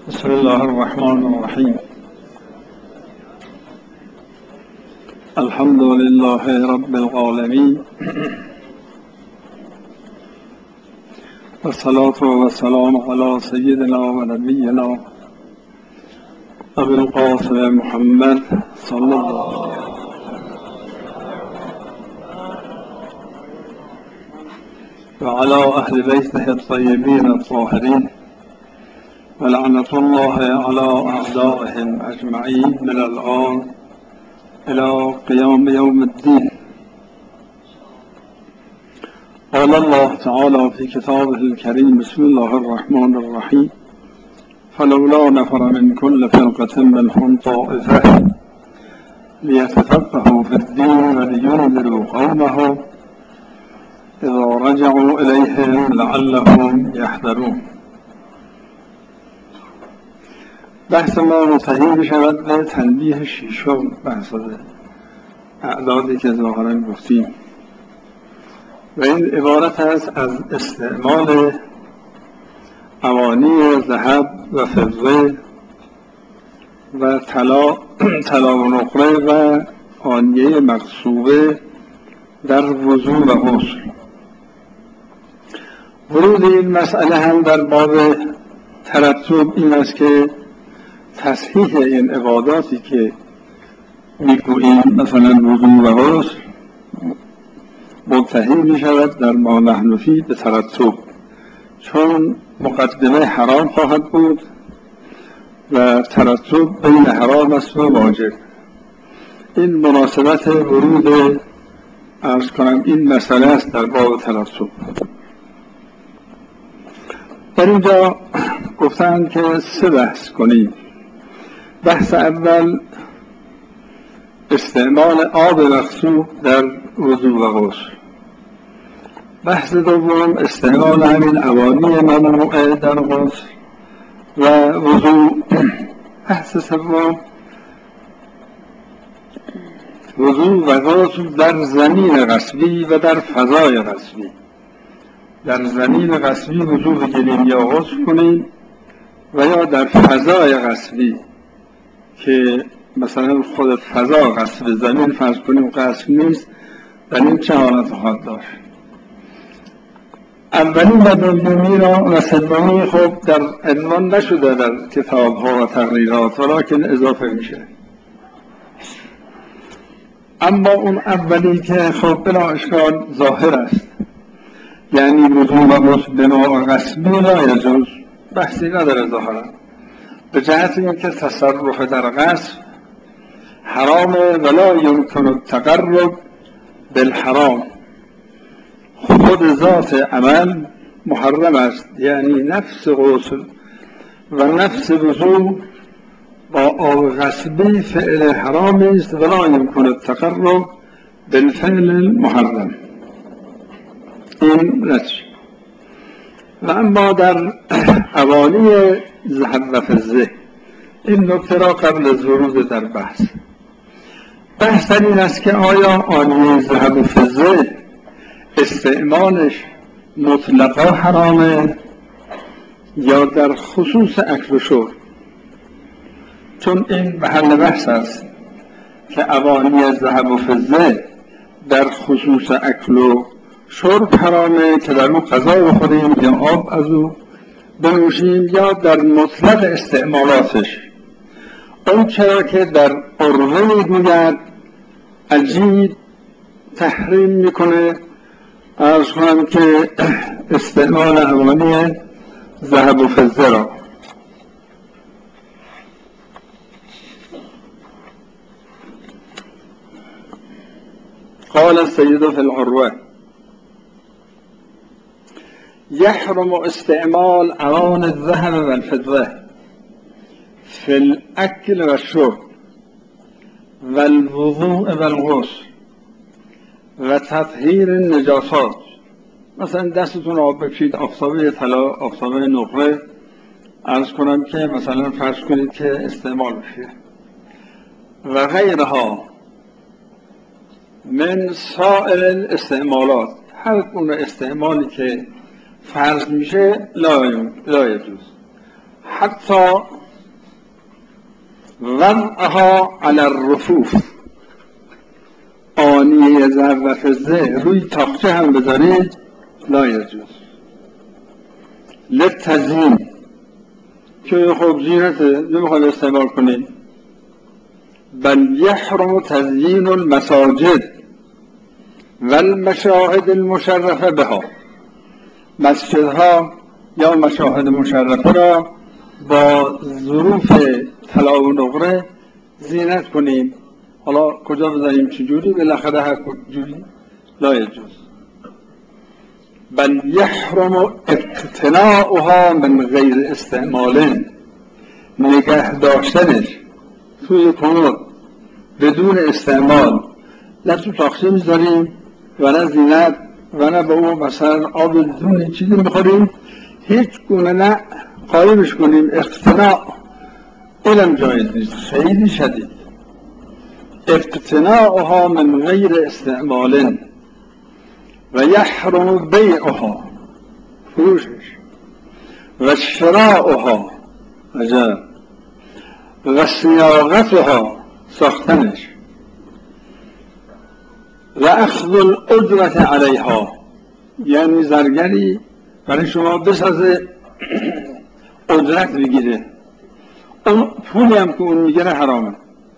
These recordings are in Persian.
بسم الله الرحمن الرحیم. الحمد لله رب العالمین و الصلاة و السلام علی سیدنا و نبینا ابی القاسم محمد صلی الله و علی اهل بیته الطیبین الطاهرین و لعنة الله علی اعدائهم اجمعین من الآن الى قیام یوم الدین. قال الله تعالى في كتابه الكريم بسم الله الرحمن الرحيم فلولا نفر من كل فرقة منهم طائفة ليتفقهوا في الدين ولينذروا قومهم إذا رجعوا إليهم لعلهم يحذرون. بحث ما منتهی می‌شود به تنبیه ششم بحث اعدادی که ظاهراً گفتیم و این عبارت است از استعمال اوانی ذهب و فضه و طلا و نقره و آنیه مغصوبه در وضو و غسل. ورود این مسئله هم در باب ترتب این است که تصحیح این عباداتی که میگوییم مثلا وضو و غسل منتهی می شود در ما نحن فیه به ترتب، چون مقدمه حرام خواهد بود و ترتب بین حرام است و واجب. این مناسبت ورود عرض کنم این مسئله است در باب ترتب. در اینجا گفتن که سه بحث کنیم. بحث اول استعمال آب مغصوب در وضو و غسل. بحث دوم استعمال همین اوانی ممنوعه در غسل و وضو. بحث سوم وضو و غسل در زمین غصبی و در فضای غصبی. در زمین غصبی وضو بگیریم یا غسل کنیم و یا در فضای غصبی که مثلا خود فضا غصب زمین فرض کنیم غصب نیست، در این چه حالت خواهد داشت؟ اولین و دومی را و سومی خب در عنوان نشده در کتاب ها و تقریرات ولکن اضافه میشه. اما اون اولی که خب بلا اشکال ظاهر است، یعنی وضو و غسل بنا غصبی لا یجوز، بحثی نداره ظاهرا، به جهت اینکه تصرف در غصب حرامه ولا یمکن التقرب بالحرام. خود ذات عمل محرم است، یعنی نفس غسل و نفس وضو با آب غصبی فعل حرامی است ولا یمکن التقرب بالفعل المحرم. این نتیجه. و اما در اوانی ذهب و فضه این نکته را قبل از ورود در بحث این است که آیا آنیه ذهب و فضه استعمالش مطلقا حرامه یا در خصوص اکل و شرب؟ چون این محل بحث است که اوانی ذهب و فضه در خصوص اکل و شرب حرامه که در اون غذا بخوریم یا آب از او بنوشیم، یا در مطلق استعمالاتش اون چرا که در عروه میگوید عجیب تحریم میکنه عرض کنم که استعمال اوانی ذهب و فضه را. قال السيد في العروة يحرم استعمال اوان الذهب والفضة في الأكل والشرب والوضوء والغسل و تطهیر النجاسات. مثلا دستتون آب بکشید، آفتابه طلا، آفتابه نقره عرض کنم که مثلا فرض کنید که استعمال بشه و غیرها من سائر الاستعمالات، هر گونه استعمالی که فرض میشه لا یجوز. حتی وضعها علی الرفوف، آنیه ذهب و فضه روی تاقچه هم بذارید لا یجوز للتزیین، که خب زینته نمیخواد استعمال کنید. بل یحرم تزیین المساجد و المشاهد المشرفه بها، مسجدها یا مشاهد مشرفه را با ظروف طلا و نقره زینت کنیم. حالا کجا بذاریم چجوری، بالاخره هر جوری لا یجوز. بل یحرم اقتناؤها من غیر استعمال، نگه داشتنش توی کمد بدون استعمال، نه تو تاقچه میذاریم و نه زینت و نه به اون مثلا آب بدون چیزی میخوریم، هیچ گونه نه قایمش کنیم. اقتناع علم جایز نیست، خیلی شدید. اقتناؤها من غیر استعمال و یحرم بیعها، فروشش، و شراؤها، عجب، و صیاغتها، ساختنش، و اخذ الاجرت علیها، یعنی زرگری برای شما بسازه اجرت بگیره، اون پولی هم که اون میگیره حرامه.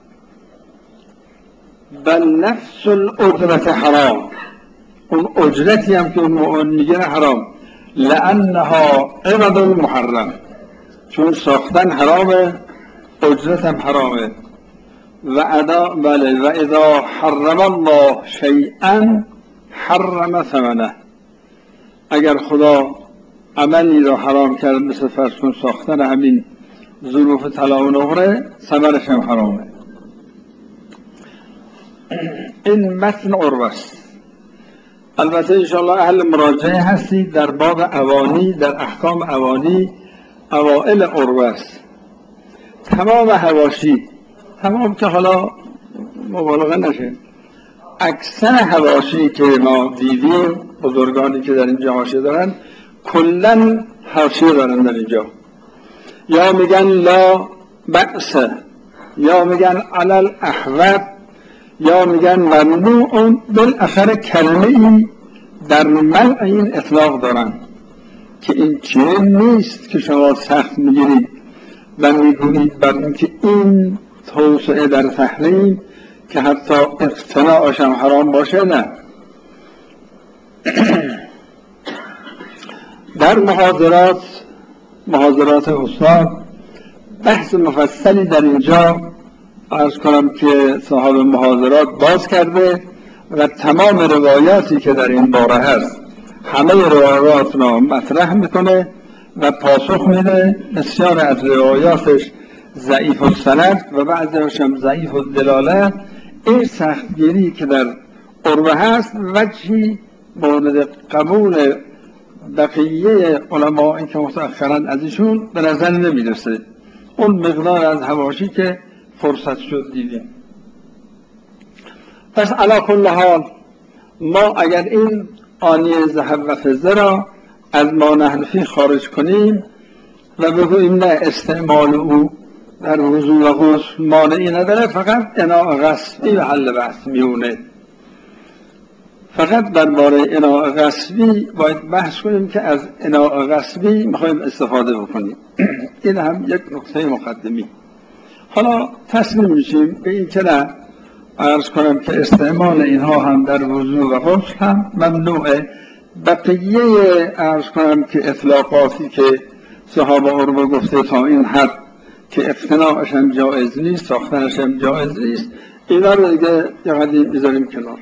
بل نفس الاجرت حرام، اون اجرتی هم که اون میگیره حرام. لانها عوض محرم، چون ساختن حرامه، اجرت هم حرامه. و اذا حرم الله شیئا حرم ثمنه، اگر خدا عملی را حرام کرد مثل فرض کن ساختن همین ظروف طلا و نقره، ثمرش هم حرامه. این متن عروه است. البته انشاءالله اهل مراجعه هستید در باب اوانی، در احکام اوانی اوائل عروه است. تمام حواشی، تمام که حالا مبالغه نشه، اکثر حواشی که ما دیدیم، بزرگانی که در اینجا حاشیه دارن کلن حاشیه دارن در اینجا، یا میگن لا بأس، یا میگن علل احوط، یا میگن ممنوع. بالاخره کلمه ای در منع این اطلاق دارن که این چه نیست که شما سخت میگیرید و میگویید بر اینکه این توسعه در تحریم که حتی اقتناعش هم حرام باشه. نه. در محاضرات استاد بحث مفصلی در اینجا عرض کنم که صاحب محاضرات باز کرده و تمام روایاتی که در این باره هست همه روایات را مطرح میکنه و پاسخ میده. بسیار از روایاتش ضعیف السند و بعضیش هم ضعیف الدلاله. این سختگیری که در عروه هست وجهی مورد قبول بقیه علماء که متأخراً از ایشون به نظر نمیرسه. اون مقدار از حواشی که فرصت شد دیدیم. پس علی کل حال ما اگر این آنیه ذهب و فضه را از ما نحنفی خارج کنیم و بگوییم نه استعمال او در وضو و غسل مانعی نداره، فقط اناء غصبی و حل بحث میونه. فقط درباره اناء غصبی باید بحث کنیم که از اناء غصبی میخوایم استفاده بکنیم. این هم یک نکته مقدمی. حالا تسلیم میشیم به این که نه، عرض کنم که استعمال اینها هم در وضو و غسل هم ممنوعه. بقیه عرض کنم که اطلاقاتی که صحابه عروه گفته تا این حد که اقتناعش هم جایز نیست، ساختنش هم جایز نیست، اینا رو دیگه یقدیم بذاریم کنار.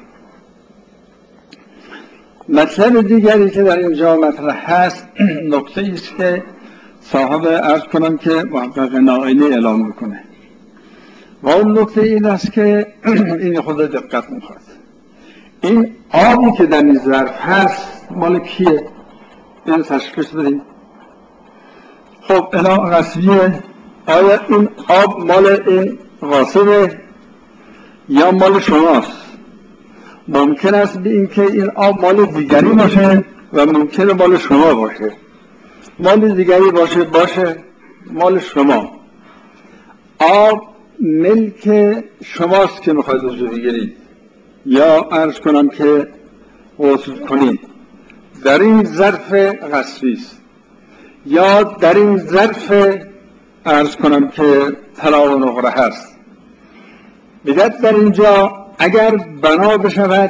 مطلب دیگری که در اینجا مطرح هست نکته ایست که صاحب عرض کنم که محقق نائینی اعلام میکنه و اون نکته این است که این خود دقت میخواد. این آبی که در این ظرف هست مال کیه؟ این تشخیص بدیم. خب اناء غصبیه، آیا این آب مال این غاصبه یا مال شماست؟ ممکن است به این که این آب مال دیگری باشه و ممکنه مال شما باشه. مال دیگری باشه مال شما. آب ملک شماست که میخواید عضو بگیرید یا عرض کنم که عضو کنید، در این ظرف غصبی است یا در این ظرف عرض کنم که طلا و نقره هست. میگد در اینجا اگر بنا بشود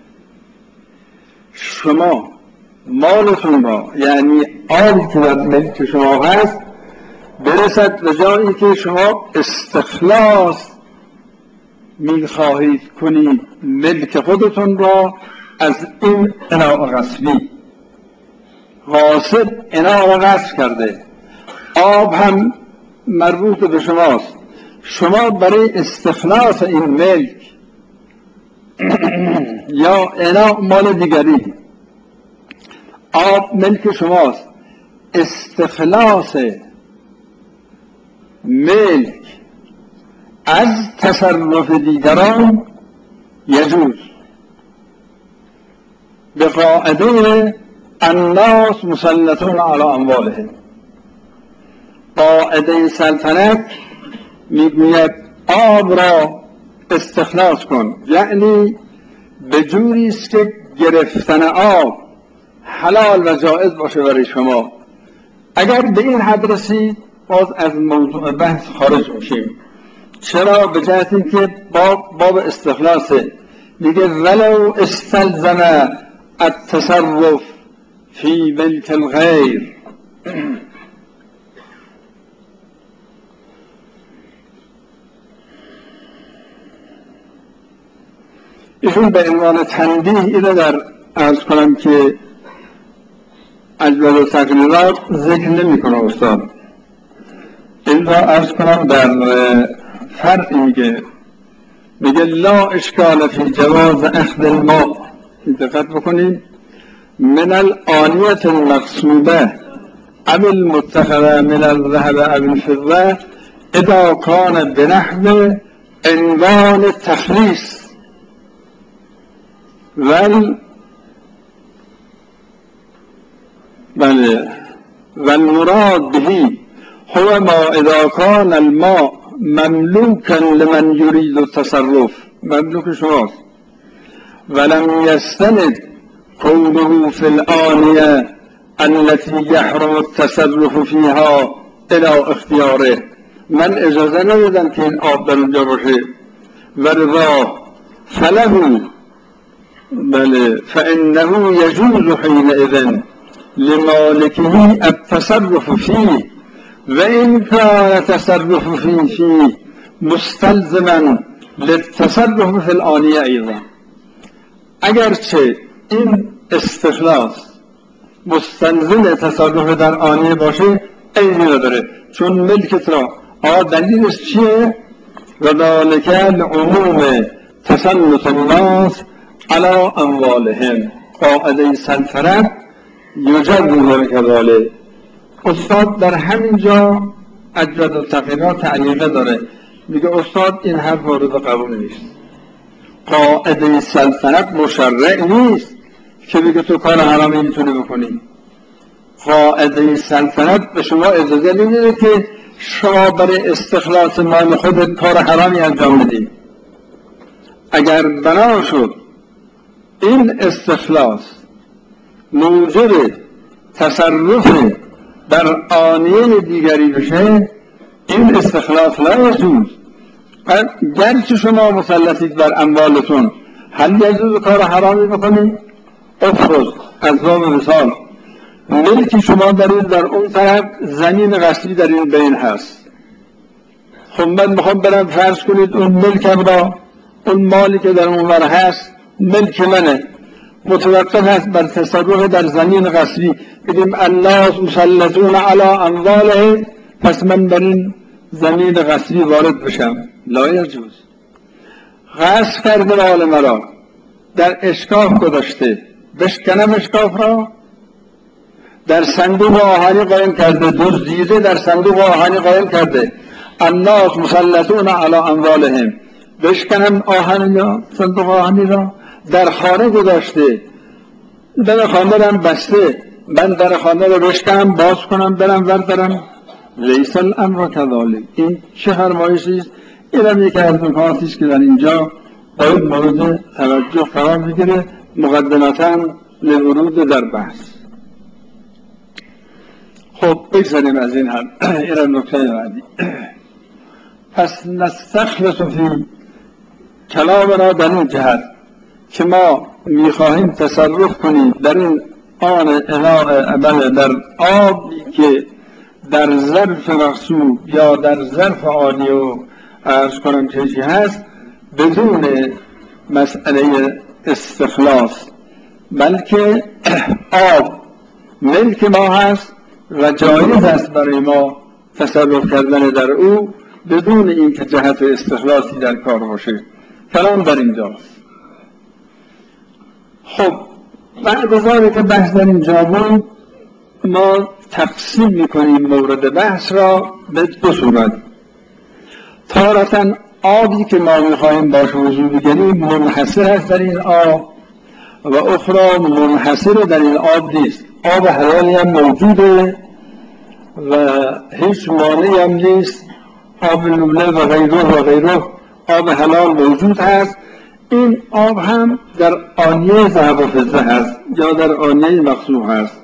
شما مالتون را، یعنی آبی که در ملک شما هست، برسد به جایی که شما استخلاص میخواهید کنید ملک خودتون را از این اناء غصبی. غاصب اناء را غصب کرده، آب هم مربوط به شماست، شما برای استخلاص این ملک یا اناء مال دیگری، آب ملک شماست، استخلاص ملک از تصرف دیگران یجوز به قاعده الناس مسلطون علی اموالهم. قاعده سلطنت میگوید آب را استخلاص کن، یعنی به جوری است که گرفتن آب حلال و جائز باشه برای شما. اگر به این حد رسید باز از موضوع بحث خارج میشیم. چرا؟ به جهت اینکه باب استخلاصه، میگه ولو استلزم التصرف فی ملک الغیر. ایشون به عنوان تنبیه اینو در عرض کنم که اجوال و تقریرات ذکر نمی کنه استاد. این را عرض کنم در فرقی میگه لا اشکال فی جواز اخذ الماء، دقت بکنید، من الآنیة المقصوبه او المتخذه من الذهب او الفضه اذا کان بنحو عنوان تخلیص والمراد به هو ما اذا کان الماء مملوکا لمن یرید التصرف، مملوک شماست، ولم یستند کونه فی الآنیه التي يحرم التصرف فيها الى اختیاره. من اجازه ندادم که این آب در اونجا باشه و رضا فله فانه یجوز حینئذ لمالکه التصرف فيه و این کان تصرف فيه مستلزما للتصرف فی الآنیه ایضا. اگرچه این استخلاص مستلزم تصرف در آنیه باشه عیبی نداره، چون ملکت را دلیلش چیه؟ و ذلک لعموم تسلط الناس علی اموالهم. قاعده سلطنت یجوز کذالک. استاد در همین جا اجود التقییدات تعلیقه داره، میگه استاد این حرف مورد قبول نیست. قاعده سلطنت مشرع نیست که بگه تو کار حرامی میتونی بکنی. قاعده سلطنت به شما اجازه نمیده که شما برای استخلاص مال خودت کار حرامی انجام بدی. اگر بنا شد این استخلاص موجب تصرف در آنیه دیگری بشه، این استخلاص لا یجوز. گرچه شما مسلطید بر اموالتون، هل یجوز کار حرامی بکنید؟ افرض از باب مثال ملکی شما دارید در اون طرف، زمین غصبی در این بین هست. خب من میخوام برم فرض کنید اون ملکم را، اون مالی که در اون ور هست ملک منه، متوقف هست بر تصرف در زمین غصبی. بگیم الناس مسلطون علی اموالهم، پس من بر این زمین غصبی وارد بشم. لا یجوز. غصب کرده مال مرا، در اشکاف گذاشته، بشکنم اشکاف را، در صندوق آهنی قایم کرده، دزدیده در صندوق آهنی قایم کرده. الناس مسلطون علی اموالهم، بشکنم آهن یا صندوق آهنی را، در خانه گذاشته، در خانه را بسته، من در خانه را بشکنم باز کنم برم وردارم. لیس الامر کذالک. این چه فرمایشی است؟ این هم یکی از نکاتی است که در اینجا باید مورد توجه قرار بگیره مقدمتاً لورود در بحث. خب بگذاریم از این هم. این هم نکته بعدی. پس نستخلص فی کلام را در این جهت که ما میخواهیم تصرف کنیم در این آن عبل در آبی که در ظرف مخصوب یا در ظرف آنی و عرض کنم چیزی هست بدون مسئله استخلاص، بلکه آب ملک ما هست و جایز است برای ما تصرف کردن در او بدون اینکه جهت استخلاصی در کار باشه. کلام در اینجاست. خب بعد از آنکه که بحث در اینجا بود ما تقسیم میکنیم مورد بحث را به دو صورت. تارتاً آبی که ما میخواهیم باش وضو بگیریم منحصر هست در این آب و اخرى منحصر در این آب نیست. آب حلالی هم موجوده و هیچ مانعی هم نیست. آب لوله و غیره آب حلال موجود هست. این آب هم در آنیه ذهب و فضه هست یا در آنیه مخصوب هست.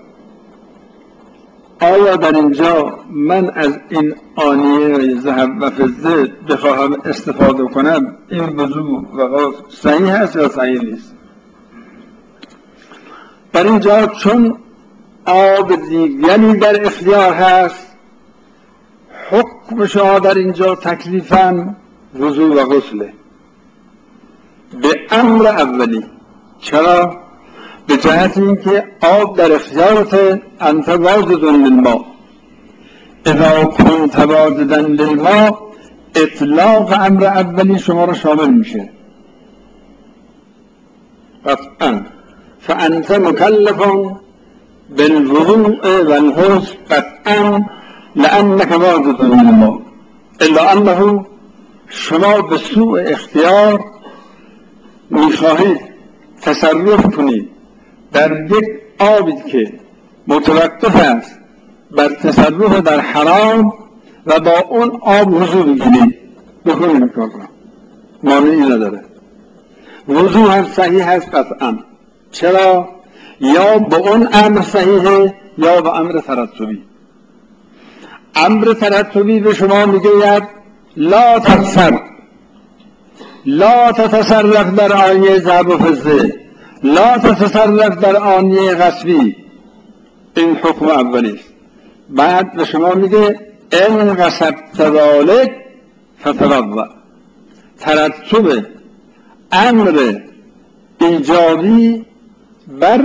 آیا در اینجا من از این آنیه ذهب و فضه بخواهم استفاده کنم این وضو و صحیح هست یا صحیح نیست؟ در اینجا چون آب دیگری در اختیار هست حکم شما در اینجا تکلیفاً وضو و غسله به امر اولی. چرا؟ به جهت اینکه آب در اختیارت انت واجد للماء اذا كنت واجدا للماء اطلاق امر اولی شما را شامل میشه قطعا. فانت مکلف بالوضوء والغسل قطعا لانك واجد للماء الا انه شما به سوء اختیار میخواهید تصرف کنید در یک آبی که متوقف است بر تصرف در حرام و با اون آب وضو بگیرید. بکنید کار را مانعی نداره. وضو هم صحیح هست قطعا. چرا؟ یا با اون امر صحیحه یا با امر ترتبی. امر ترتبی به شما میگوید لا تتصرف، لا تتصرف در آنیه ذهب و فضه، لا تتصرف در آنیه غصبی. این حکم اولی است. بعد به شما میگه ان غصبت ذلک فتوضا. ترتب امر ایجابی بر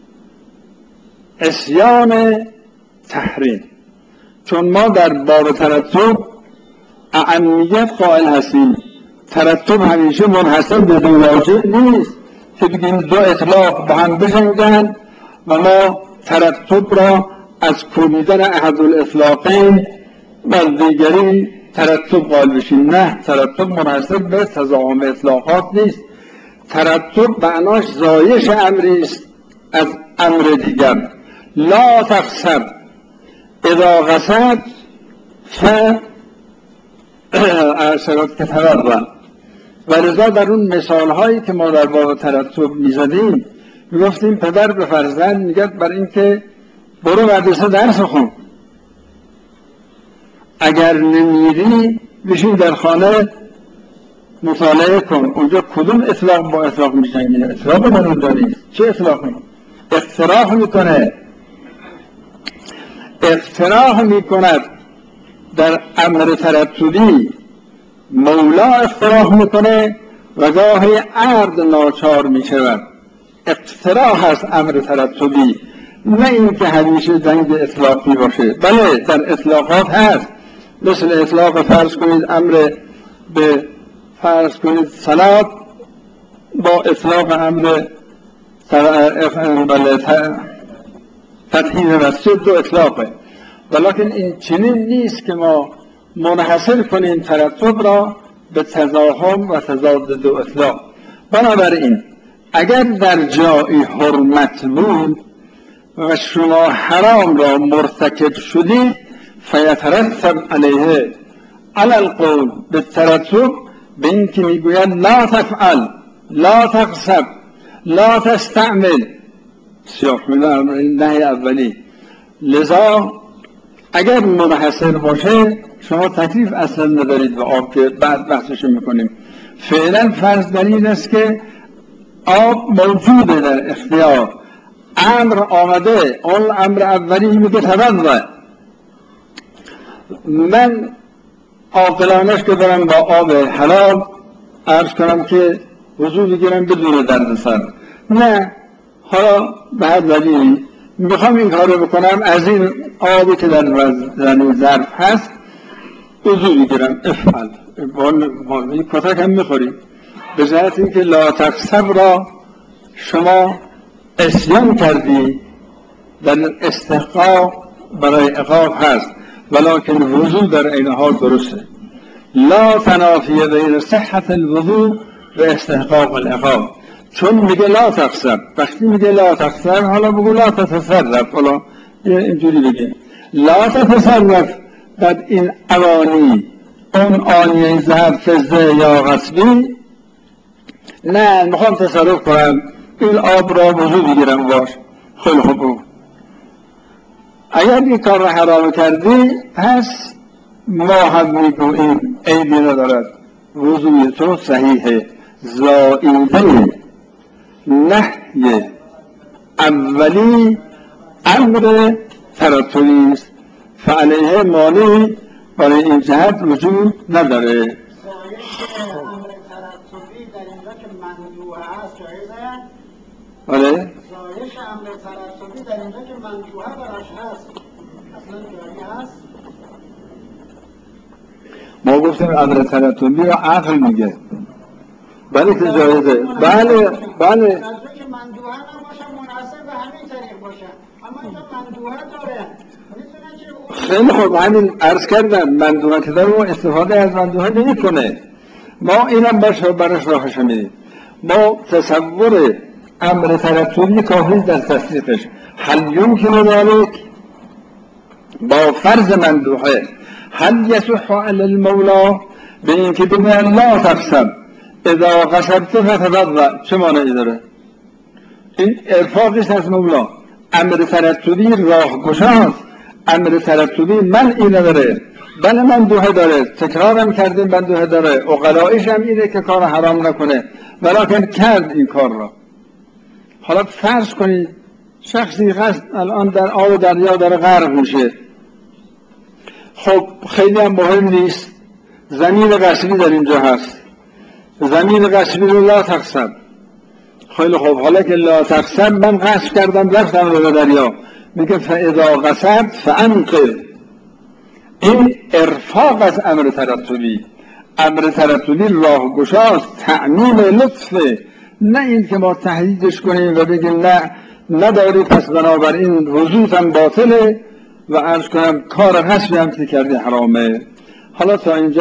عصیان تحریم. چون ما در باب ترتب اهمیت قائل هستیم. ترتب همیشه منحصر به دو واجب نیست که بگیم دو اطلاق با هم بجنگن و ما ترتب را از کوبیدن احد الاطلاقین بر دیگری ترتب قائل بشیم. نه، ترتب منحصر به تضاهم اطلاقات نیست. ترتب معناش زایش امری است از امر دیگر. لا تقصر اذا قصد ارشدت که تورن. و لذا در اون مثال هایی که ما در باب ترتب میزدیم میگفتیم پدر به فرزند میگد بر این که برو مدرسه درس خون، اگر نمیری بشین در خانه مطالعه کن. اونجا کدوم اطلاق با اطلاق میشنگی؟ اطلاق من اونجا نیست. چه اطلاقی؟ اقتراح میکنه. اقتراح میکند در امر ترتبی. مولا اقتراح میکنه و گاهی عرض ناچار میشود. اقتراح هست امر ترتبی، نه اینکه همیشه جنگ اطلاقی باشه. بله در اطلاقات هست، مثل اطلاق فرض کنید امر به فرض کنید صلات با اطلاق امر تطهیر مسجد دو اطلاقه. ولیکن این چنین نیست که ما منحصر کنیم ترتب را به تزاحم و تضاد دو اطلاق. بنابراین اگر در جایی حرمت بود و شما حرام را مرتکب شدید فیترتب علیه علل قول به ترتب به این که میگوید لا تفعل لا تقصب لا تستعمل سیاق نهی اولی. لذا اگر منحصر باشه شما تکلیف اصلا ندارید به آب که بعد بحثشو میکنیم. فعلا فرض بر این است که آب موجوده در اختیار، امر آمده، اون امر اولی میگه توضأ. من عاقلانش که دارم با آب حلال عرض کنم که وضو بگیرم بدون دردسر، نه حالا به هر دلیلی میخوام این کارو بکنم، از این آبی که در ظرف هست وضو بگیرم، افعل این کتک هم میخوری. به جهت اینکه لا تقصب را شما عصیان کردی، در استحقاق برای عقاب هست، ولکن وضو در این حال درسته. لا تنافی بین صحت الوضو و استحقاق العقاب. چون میگه لا تقصب، وقتی میگه لا تقصب حالا بگو لا تتصرف، حالا اینجوری بگه لا تتصرف در این اوانی، اون آنیه ذهب فضه یا غصبی، نه میخوام تصرف کنم این آب را وضو بگیرم باش. خیلی خوب، اگر این کار را حرام کردی پس ما هم میگوییم عیبی ندارد، وضوی تو صحیحه. زائیده نهی اولی امر ترتبی است، فعلیه مانعی برای این جهت وجود نداره. امر ترتبی در اینجا که ممنوع هست جایزه؟ بله؟ زایش امر ترتبی در اینجا که ممنوعه براش هست اصلا جایی هست؟ ما گفتیم امر ترتبی را عقل میگه، بله که جایزه، بله بله که مندوحه نباشن مناسب به همین طریق باشن، اما اینجا مندوحه داره. خیلی خوب، همین عرض کردم مندوحه که داره و استفاده از مندوحه نمیکنه. ما اینم برش راهش میدیم. ما تصور امر ترتبی کافی در تصدیقش. هل یمکن ذلک با فرض مندوحه، هل یصح علی المولا به این که بگوید لا تقصب اذا قصبت فتوضأ، چه مانعی داره؟ این ارفاقش از مولا. امر ترتبی راه گشاست، امر ترتبی منعی نداره، بله مندوحه داره، تکرارم کردیم مندوحه داره، عقلایش هم اینه که کار حرام نکنه، ولکن کرد این کار را. حالا فرض کنید شخصی الان در آب دریا داره غرق میشه، خب خیلی هم مهم نیست، زمین غصبی در اینجا هست، زمین غصبی رو لا تقصب. خیلی خوب، حالا که لا تقصب من غصب کردم رفتم رو دریا، میگه فاذا قصبت فانقذ. این ارفاق از امر ترتبی. امر ترتبی راه گشاست، تعمیم لطفه، نه این که ما تهدیدش کنیم و بگیم نه نداری پس بنابراین وضوءم باطله و عرض کنم کار غصبی هم که کردی حرامه. حالا تا اینجا